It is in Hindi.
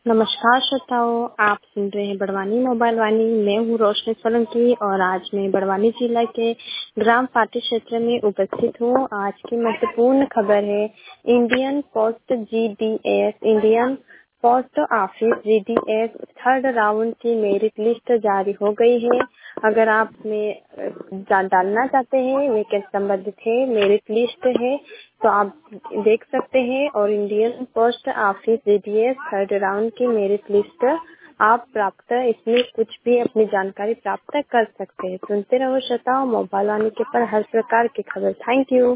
नमस्कार श्रोताओं, आप सुन रहे हैं बड़वानी मोबाइल वाणी। मैं हूँ रोशनी सोलंकी और आज मैं बड़वानी जिला के ग्राम पाटी क्षेत्र में उपस्थित हूँ। आज की महत्वपूर्ण खबर है Indian post GDS post office GDS third round की मेरिट लिस्ट जारी हो गई है। अगर आप में डालना चाहते हैं वैकेंसी संबंधित है मेरिट लिस्ट है तो आप देख सकते हैं। और Indian post office GDS third round की मेरिट लिस्ट आप प्राप्त इसमें कुछ भी अपनी जानकारी प्राप्त कर सकते हैं। सुनते रहो श्रोताओं मोबाइल वाणी के पर हर प्रकार की खबर। Thank you.